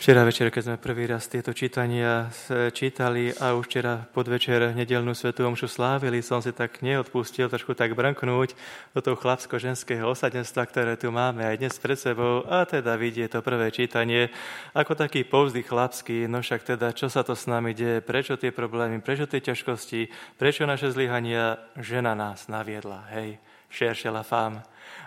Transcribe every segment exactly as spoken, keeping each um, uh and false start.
Včera večer, keď sme prvý raz tieto čítania čítali a už včera podvečer nedeľnú svätú omšu slávili, som si tak neodpustil trošku tak brnknúť do toho chlapsko-ženského osadenstva, ktoré tu máme aj dnes pred sebou, a teda vidieť to prvé čítanie ako taký povzdych chlapský, no však teda, čo sa to s nami deje, prečo tie problémy, prečo tie ťažkosti, prečo naše zlyhania, žena nás naviedla, hej, cherche la femme.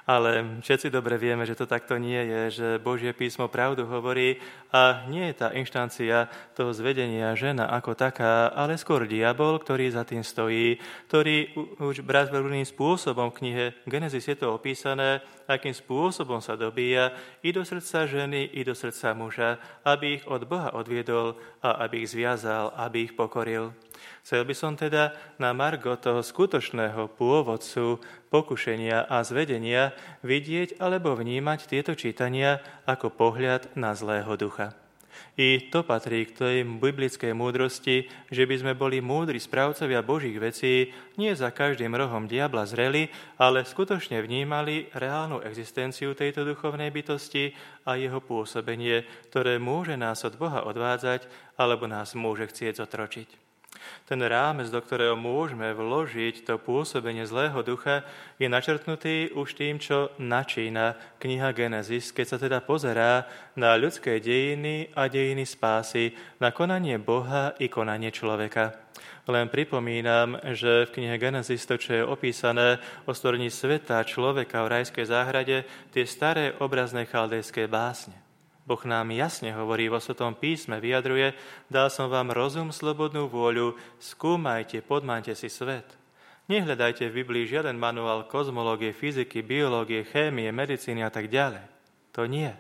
Ale všetci dobre vieme, že to takto nie je, že Božie písmo pravdu hovorí a nie je tá inštancia toho zvedenia žena ako taká, ale skôr diabol, ktorý za tým stojí, ktorý už brazverným spôsobom v knihe Genesis je to opísané, akým spôsobom sa dobíja i do srdca ženy, i do srdca muža, aby ich od Boha odviedol a aby ich zviazal, aby ich pokoril. Chcel by som teda na margo toho skutočného pôvodcu pokušenia a zvedenia vidieť alebo vnímať tieto čítania ako pohľad na zlého ducha. I to patrí k tej biblickej múdrosti, že by sme boli múdri správcovia Božích vecí, nie za každým rohom diabla zreli, ale skutočne vnímali reálnu existenciu tejto duchovnej bytosti a jeho pôsobenie, ktoré môže nás od Boha odvádzať alebo nás môže chcieť zotročiť. Ten rámec, do ktorého môžeme vložiť to pôsobenie zlého ducha, je načrtnutý už tým, čo načína kniha Genesis, keď sa teda pozerá na ľudské dejiny a dejiny spásy, na konanie Boha i konanie človeka. Len pripomínam, že v knihe Genesis to, čo je opísané o stvorení sveta človeka v rajskej záhrade, tie staré obrazné chaldejské básne. Boh nám jasne hovorí vo Svetom písme, vyjadruje, dal som vám rozum, slobodnú vôľu, skúmajte, podmánte si svet. Nehľadajte v Biblii žiaden manuál kozmológie, fyziky, biológie, chémie, medicíny a tak ďalej. To nie.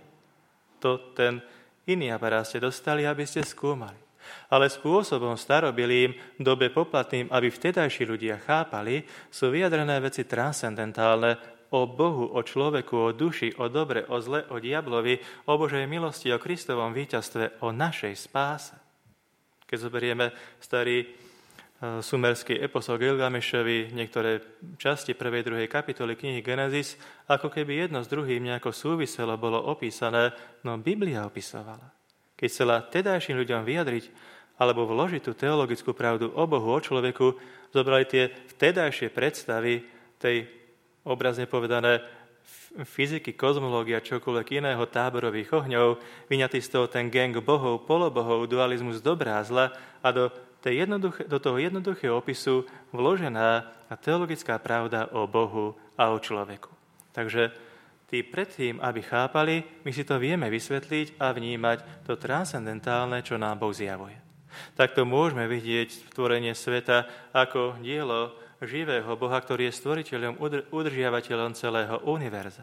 To ten iný aparát ste dostali, aby ste skúmali. Ale spôsobom starobilým, dobe poplatným, aby vtedajší ľudia chápali, sú vyjadrené veci transcendentálne, o Bohu, o človeku, o duši, o dobre, o zle, o diablovi, o Božej milosti, o Kristovom víťazstve, o našej spáse. Keď zoberieme starý uh, sumerský epos o Gilgamešovi, niektoré časti prvej, druhej kapitoly knihy Genesis, ako keby jedno s druhým nejako súviselo, bolo opísané, no Biblia opisovala. Keď chcela tedajším ľuďom vyjadriť alebo vložiť tú teologickú pravdu o Bohu, o človeku, zobrali tie vtedajšie predstavy tej obrazne povedané fyziky, kozmológia, čokoľvek iného, táborových ohňov, vyňatý z toho ten gang bohov, polobohov, dualizmus dobrá a zla a do, tej do toho jednoduchého opisu vložená a teologická pravda o Bohu a o človeku. Takže tí predtým, aby chápali, my si to vieme vysvetliť a vnímať to transcendentálne, čo nám Boh zjavuje. Takto môžeme vidieť stvorenie sveta ako dielo živého Boha, ktorý je stvoriteľom, udržiavateľom celého univerza.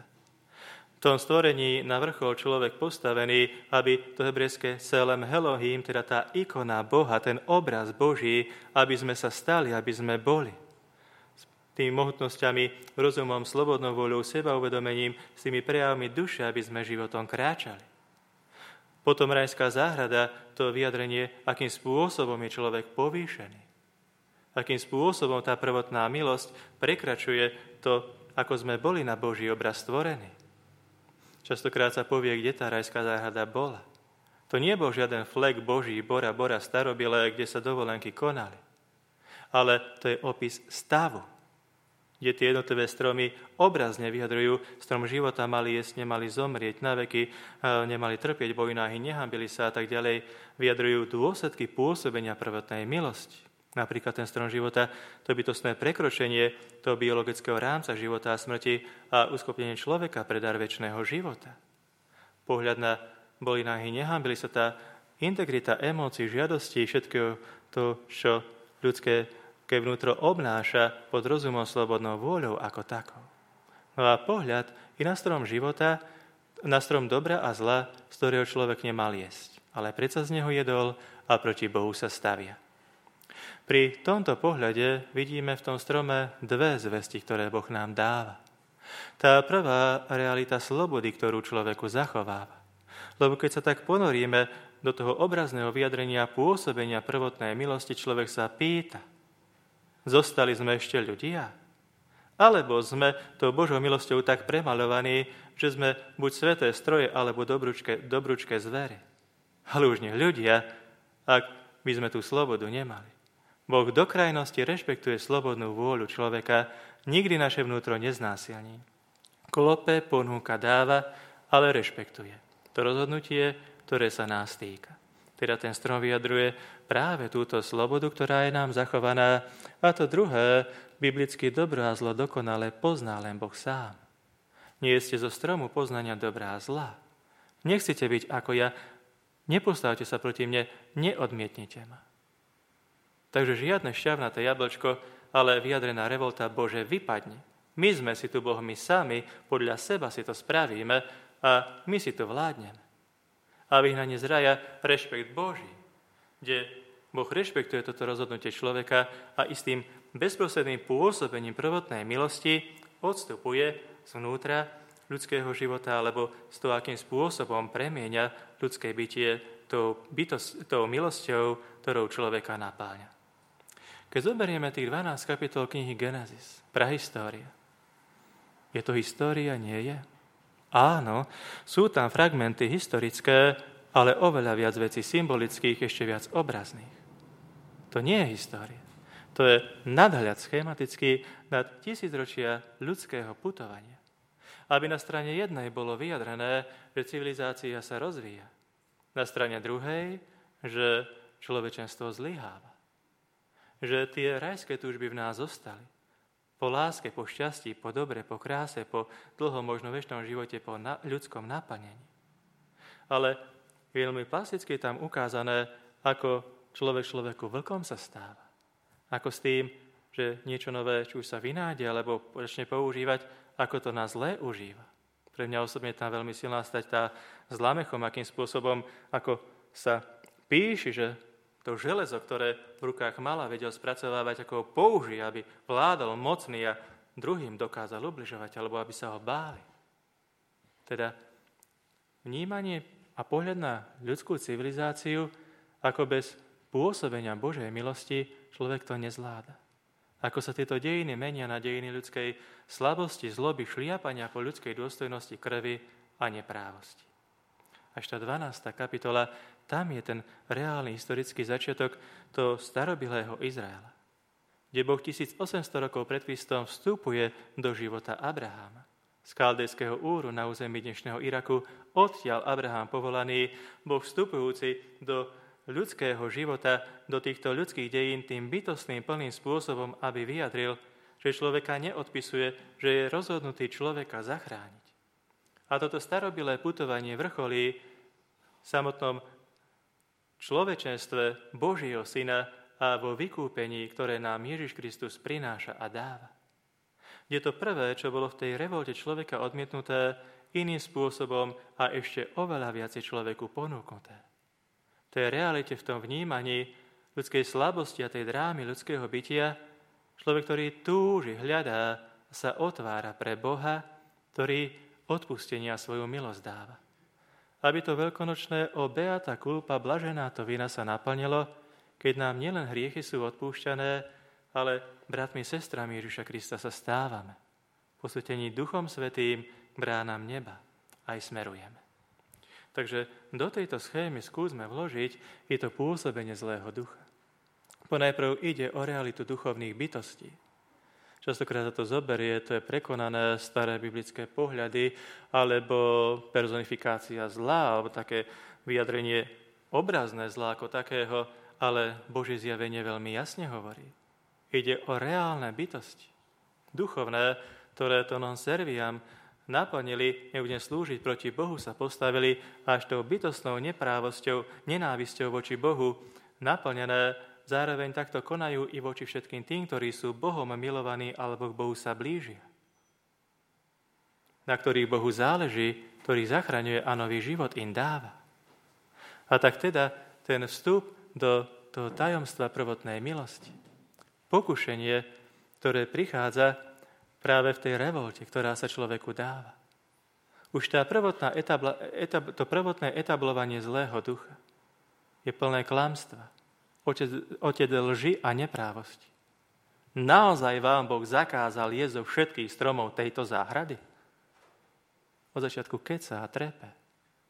V tom stvorení na vrchol človek postavený, aby to hebrejské Selem Elohim, teda tá ikona Boha, ten obraz Boží, aby sme sa stali, aby sme boli. S tými mohutnosťami, rozumom, slobodnou voľou, sebauvedomením, s tými prejavmi duše, aby sme životom kráčali. Potom rajská záhrada, to vyjadrenie, akým spôsobom je človek povýšený. Akým spôsobom tá prvotná milosť prekračuje to, ako sme boli na Boží obraz stvorení. Častokrát sa povie, kde tá rajská záhrada bola. To nie bol žiaden flek Boží, Bora, Bora, starobilé, kde sa dovolenky konali. Ale to je opis stavu, kde tie jednotlivé stromy obrazne vyjadrujú, strom života mali jesť, nemali zomrieť na veky, nemali trpieť, boli náhy, nehambili sa a tak ďalej, vyjadrujú dôsledky pôsobenia prvotnej milosti. Napríklad ten strom života, to bytostné prekročenie toho biologického rámca života a smrti a uskopnenie človeka pre dar večného života. Pohľad na boli náhy, nehambili sa, tá integrita emócií, žiadostí, všetkého to, čo ľudské keď vnútro obnáša pod rozumom, slobodnou vôľou ako takou. No a pohľad i na strom života, na strom dobra a zla, z ktorého človek nemal jesť, ale predsa z neho jedol a proti Bohu sa stavia. Pri tomto pohľade vidíme v tom strome dve zvesti, ktoré Boh nám dáva. Tá prvá realita slobody, ktorú človeku zachováva. Lebo keď sa tak ponoríme do toho obrazného vyjadrenia pôsobenia prvotnej milosti, človek sa pýta, zostali sme ešte ľudia? Alebo sme tou Božou milosťou tak premalovaní, že sme buď sveté stroje, alebo dobrúčke, dobrúčke zvery? Ale už nie ľudia, ak by sme tú slobodu nemali. Boh do krajnosti rešpektuje slobodnú vôľu človeka, nikdy naše vnútro neznásilní. Klope, ponúka, dáva, ale rešpektuje. To rozhodnutie, ktoré sa nás týka. Teda ten strom vyjadruje práve túto slobodu, ktorá je nám zachovaná. A to druhé, biblicky dobro a zlo dokonale pozná len Boh sám. Nie ste zo stromu poznania dobrá a zla. Nechcete byť ako ja, nepostavte sa proti mne, neodmietnite ma. Takže žiadne šťavnaté jablčko, ale vyjadrená revolta, Bože, vypadni. My sme si tu Boh, my sami, podľa seba si to spravíme a my si to vládneme. A vyhnanie z raja, rešpekt Boží, kde Boh rešpektuje toto rozhodnutie človeka a istým bezprostredným pôsobením prvotnej milosti odstupuje zvnútra ľudského života, alebo s to, akým spôsobom premieňa ľudské bytie tou, bytos, tou milosťou, ktorou človeka napáľa. Keď zoberieme tých dvanásť kapitol knihy Genesis, prahistória, je to história, nie je? Áno, sú tam fragmenty historické, ale oveľa viac vecí symbolických, ešte viac obrazných. To nie je história. To je nadhľad schematický nad tisícročia ľudského putovania. Aby na strane jednej bolo vyjadrené, že civilizácia sa rozvíja. Na strane druhej, že človečenstvo zlyháva. Že tie rajské túžby v nás zostali. Po láske, po šťastí, po dobre, po kráse, po dlhom, možno večnom živote, po na- ľudskom naplnení. Ale veľmi plasticky je tam ukázané, ako človek človeku vlkom sa stáva. Ako s tým, že niečo nové, či už sa vynájde, alebo začne používať, ako to na zlé užíva. Pre mňa osobne tam veľmi silná stať tá zlamechom, akým spôsobom, ako sa píši, že to železo, ktoré v rukách mala, vedel spracovávať, ako ho použije, aby vládol mocný a druhým dokázal ubližovať, alebo aby sa ho báli. Teda vnímanie a pohľad na ľudskú civilizáciu, ako bez pôsobenia Božej milosti človek to nezvláda. Ako sa tieto dejiny menia na dejiny ľudskej slabosti, zloby, šliapania po ľudskej dôstojnosti, krvi a neprávosti. Až tá dvanásta kapitola, tam je ten reálny historický začiatok toho starobilého Izraela, kde Boh tisícosemsto rokov pred Kristom vstupuje do života Abraháma. Z Kaldejského Úru na území dnešného Iraku, odtiaľ Abrahám povolaný, Boh vstupujúci do ľudského života, do týchto ľudských dejín tým bytostným plným spôsobom, aby vyjadril, že človeka neodpisuje, že je rozhodnutý človeka zachrániť. A toto starobilé putovanie vrcholí v samotnom človečenstve Božieho Syna a vo vykúpení, ktoré nám Ježiš Kristus prináša a dáva. Je to prvé, čo bolo v tej revolte človeka odmietnuté iným spôsobom a ešte oveľa viac človeku ponúknuté. V tej realite, v tom vnímaní ľudskej slabosti a tej drámy ľudského bytia, človek, ktorý túži, hľadá, sa otvára pre Boha, ktorý odpustenia svoju milosť dáva. Aby to veľkonočné o beata culpa, blažená to vina sa naplnilo, keď nám nielen hriechy sú odpúšťané, ale bratmi, sestrami Ježiša Krista sa stávame. Posvetení Duchom Svätým k bránam neba aj smerujeme. Takže do tejto schémy skúsme vložiť je to pôsobenie zlého ducha. Ponajprv ide o realitu duchovných bytostí. Častokrát sa to zoberie, to je prekonané staré biblické pohľady, alebo personifikácia zla, alebo také vyjadrenie obrazné zla ako takého, ale Božie zjavenie veľmi jasne hovorí. Ide o reálne bytosti, duchovné, ktoré to non serviam naplnili, nebudem slúžiť proti Bohu, sa postavili až tou bytostnou neprávosťou, nenávisťou voči Bohu naplnené. Zároveň takto konajú i voči všetkým tým, ktorí sú Bohom milovaní alebo k Bohu sa blížia. Na ktorých Bohu záleží, ktorý zachraňuje a nový život im dáva. A tak teda ten vstup do toho tajomstva prvotnej milosti, pokušenie, ktoré prichádza práve v tej revolte, ktorá sa človeku dáva. Už tá prvotná etabla, etab, to prvotné etablovanie zlého ducha je plné klamstva, Otec, otec lži a neprávosti. Naozaj vám Boh zakázal jesť zo všetkých stromov tejto záhrady? Od začiatku keca a trepe.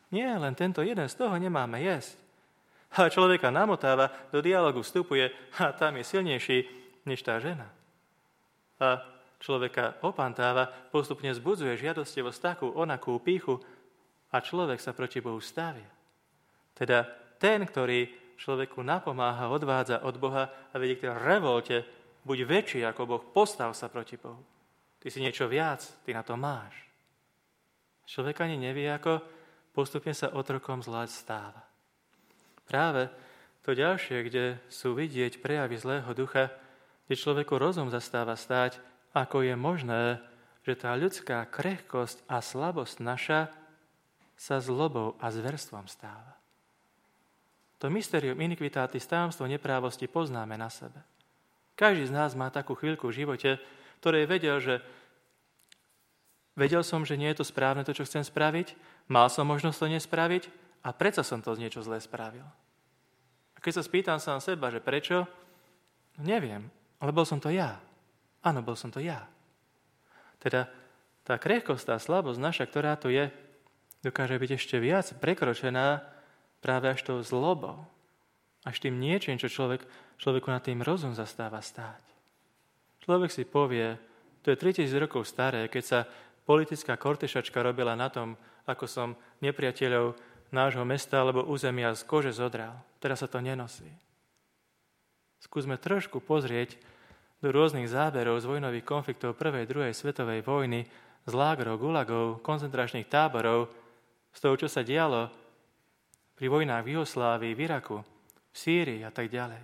Nie, len tento jeden, z toho nemáme jesť. A človeka namotáva, do dialogu vstupuje a tam je silnejší než tá žena. A človeka opantáva, postupne zbudzuje žiadostivosť takú, onakú pýchu a človek sa proti Bohu stavia. Teda ten, ktorý človeku napomáha, odvádza od Boha a vedie k tej revolte, buď väčší ako Boh, postav sa proti Bohu. Ty si niečo viac, ty na to máš. Človek ani nevie, ako postupne sa otrokom zla stáva. Práve to ďalšie, kde sú vidieť prejavy zlého ducha, kde človeku rozum zastáva stáť, ako je možné, že tá ľudská krehkosť a slabosť naša sa zlobou a zverstvom stáva. To mysterium iniquitatis, tajomstvo neprávosti poznáme na sebe. Každý z nás má takú chvíľku v živote, ktorej vedel, že vedel som, že nie je to správne to, čo chcem spraviť, mal som možnosť to nespraviť a predsa som to niečo zlé spravil. A keď sa spýtam sám seba, že prečo, no neviem, ale bol som to ja. Áno, bol som to ja. Teda tá krehkosť, tá slabosť naša, ktorá tu je, dokáže byť ešte viac prekročená práve až tou zlobou. Až tým niečím, čo človek, človeku na tým rozum zastáva stáť. Človek si povie, to je tritisíc rokov staré, keď sa politická kortešačka robila na tom, ako som nepriateľov nášho mesta alebo územia z kože zodral. Teraz sa to nenosí. Skúsme trošku pozrieť do rôznych záberov z vojnových konfliktov prvej, druhej svetovej vojny, z lágrov, gulagov, koncentračných táborov, z toho, čo sa dialo pri vojnách v Juhoslávii, v Iraku, v Sýrii a tak ďalej.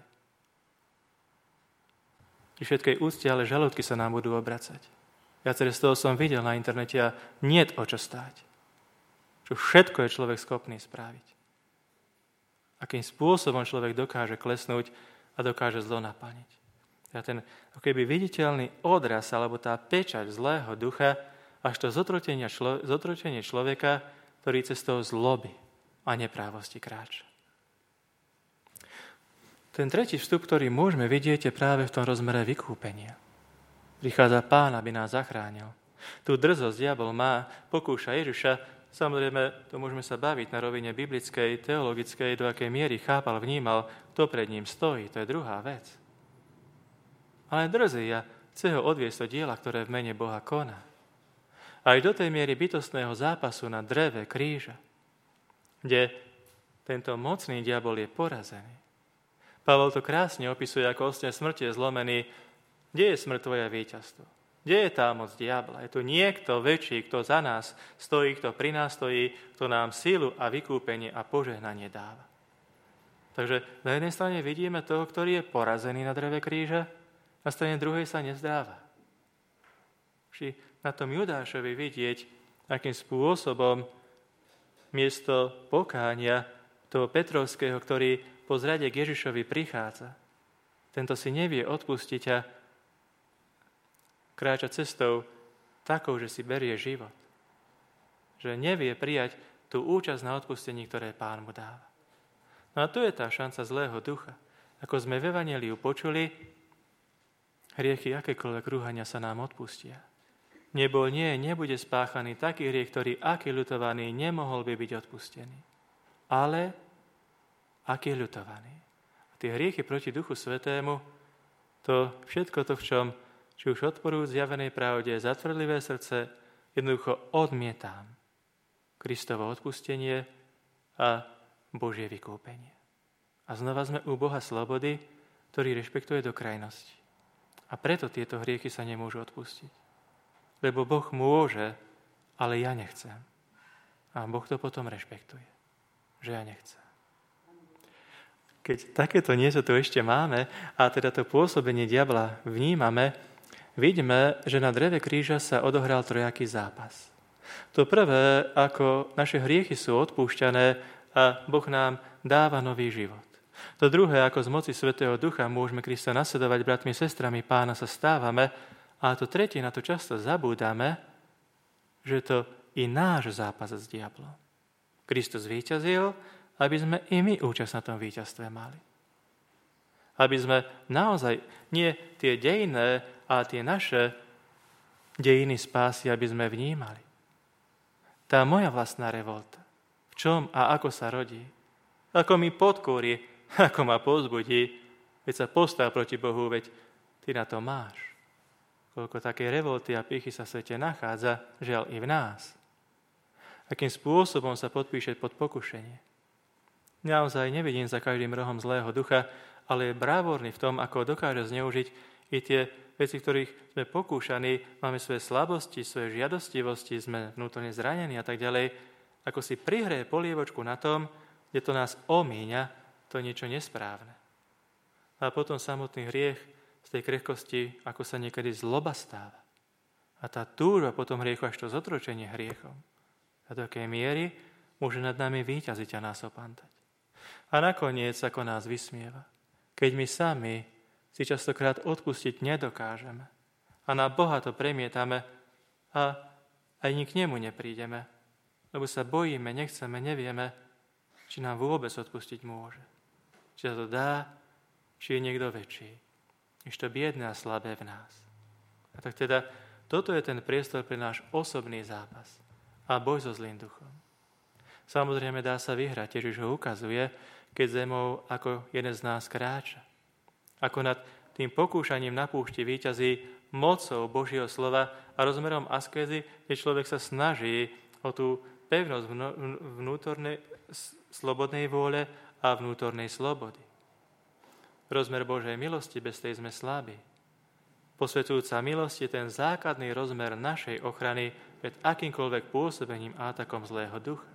Pri všetkej úcte, ale žalúdky sa nám budú obracať. Viaceré z toho som videl na internete a niet o čo stáť. Čo všetko je človek schopný spraviť. Akým spôsobom človek dokáže klesnúť a dokáže zlo naplniť. A ten ako keby viditeľný odraz alebo tá pečať zlého ducha až to zotrotenie, člo, zotrotenie človeka, ktorý cestou zloby a neprávosti kráča. Ten tretí vstup, ktorý môžeme vidieť, je práve v tom rozmere vykúpenia. Prichádza Pán, aby nás zachránil. Tu drzosť diabol má, pokúša Ježiša. Samozrejme, to môžeme sa baviť na rovine biblickej, teologickej, do akej miery chápal, vnímal, kto pred ním stojí. To je druhá vec. Ale drzí a chce ho odviesť do diela, ktoré v mene Boha koná. Aj do tej miery bytostného zápasu na dreve kríža, kde tento mocný diabol je porazený. Pavol to krásne opisuje, ako ostne smrti je zlomený. Kde je smrť tvoja víťazstvo? Kde je tá moc diabla? Je tu niekto väčší, kto za nás stojí, kto pri nás stojí, kto nám sílu a vykúpenie a požehnanie dáva. Takže na jednej strane vidíme toho, ktorý je porazený na dreve kríža, na strane druhej sa nezdáva. Vždy na tom Judášovi vidieť, akým spôsobom miesto pokánia toho Petrovského, ktorý po zrade k Ježišovi prichádza. Tento si nevie odpustiť a kráča cestou takou, že si berie život. Že nevie prijať tú účasť na odpustení, ktoré Pán mu dáva. No a tu je tá šanca zlého ducha. Ako sme v Evanjeliu počuli, hriechy akékoľvek rúhania sa nám odpustia. Nebol nie, nebude spáchaný taký hriech, ktorý aký ľutovaný nemohol by byť odpustený. Ale aký je ľutovaný. A tie hriechy proti Duchu Svätému, to všetko to, v čom, či už odporujú zjavenej pravde, zatvrdlivé srdce, jednoducho odmietam Kristovo odpustenie a Božie vykúpenie. A znova sme u Boha slobody, ktorý rešpektuje do krajnosti. A preto tieto hriechy sa nemôžu odpustiť. Lebo Boh môže, ale ja nechcem. A Boh to potom rešpektuje. Že ja nechcem. Keď takéto niečo tu ešte máme a teda to pôsobenie diabla vnímame, vidíme, že na dreve kríža sa odohral trojaký zápas. To prvé, ako naše hriechy sú odpúšťané a Boh nám dáva nový život. To druhé, ako z moci Svätého Ducha môžeme Krista nasledovať, bratmi, sestrami Pána sa stávame. A to tretie, na to často zabúdame, že to i náš zápas s diablom. Kristus víťazil, aby sme i my účasť na tom víťazstve mali. Aby sme naozaj nie tie dejné a tie naše dejiny spásy, aby sme vnímali. Tá moja vlastná revolta, v V čom a ako sa rodí? Ako mi podkúri, ako ma povzbudí, veď sa postav proti Bohu, veď ty na to máš. Koľko také revolty a pýchy sa v svete nachádza, žiaľ i v nás. Akým spôsobom sa podpíše pod pokušenie. Naozaj nevidím za každým rohom zlého ducha, ale je brávorný v tom, ako dokáže zneužiť i tie veci, ktorých sme pokúšaní, máme svoje slabosti, svoje žiadostivosti, sme vnútorne zranení a tak ďalej, ako si prihreje polievočku na tom, kde to nás omíňa, to je niečo nesprávne. A potom samotný hriech z tej krehkosti, ako sa niekedy zloba stáva. A tá túžba potom hriechu, až to zotročenie hriechom. A do akej miery môže nad nami víťaziť a nás opantať. A nakoniec, ako nás vysmieva, keď my sami si častokrát odpustiť nedokážeme a na Boha to premietame a aj ni k nemu neprídeme, lebo sa bojíme, nechceme, nevieme, či nám vôbec odpustiť môže. Či sa to dá, či je niekto väčší, než to biedné a slabé v nás. A tak teda, toto je ten priestor pre náš osobný zápas a boj so zlým duchom. Samozrejme dá sa vyhrať, Ježiš ho ukazuje, keď zemou ako jeden z nás kráča. Ako nad tým pokúšaním na púšti víťazí mocou Božieho slova a rozmerom askézy, kde človek sa snaží o tú pevnosť vnútornej slobodnej vôle a vnútornej slobody. Rozmer Božej milosti, bez tej sme slabí. Posvedzujúca milosť je ten základný rozmer našej ochrany pred akýmkoľvek pôsobením a atakom zlého ducha.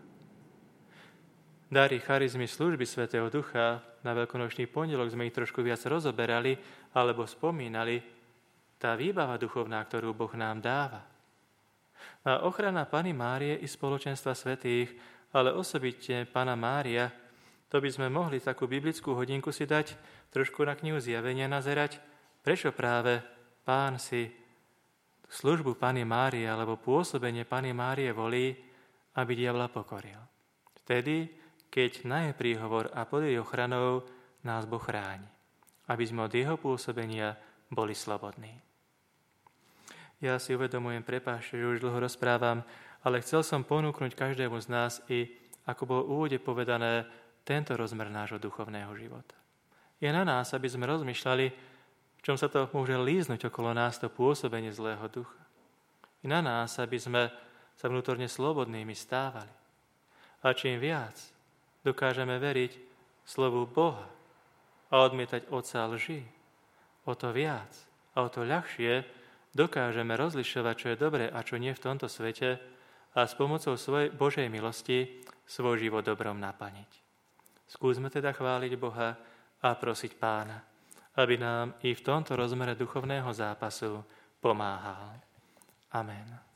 Dary charizmy služby Svätého Ducha, na Veľkonočný pondelok sme ich trošku viac rozoberali alebo spomínali, tá výbava duchovná, ktorú Boh nám dáva. A ochrana Panny Márie i spoločenstva svätých, ale osobitne Panna Mária, to by sme mohli takú biblickú hodinku si dať, trošku na knihu Zjavenia nazerať, prečo práve Pán si službu Panny Márie alebo pôsobenie Panny Márie volí, aby diabla pokoril. Vtedy, keď na jej príhovor a pod jej ochranou nás Boh chráni, aby sme od jeho pôsobenia boli slobodní. Ja si uvedomujem, prepáčte, že už dlho rozprávam, ale chcel som ponúknuť každému z nás i, ako bolo v úvode povedané, tento rozmer nášho duchovného života. Je na nás, aby sme rozmýšľali, v čom sa to môže líznuť okolo nás, to pôsobenie zlého ducha. Je na nás, aby sme sa vnútorne slobodnými stávali. A čím viac dokážeme veriť slovu Boha a odmietať otca lži, o to viac a o to ľahšie dokážeme rozlišovať, čo je dobré a čo nie v tomto svete a s pomocou svojej Božej milosti svoj život dobrom naplniť. Skúsme teda chváliť Boha a prosiť Pána, aby nám i v tomto rozmere duchovného zápasu pomáhal. Amen.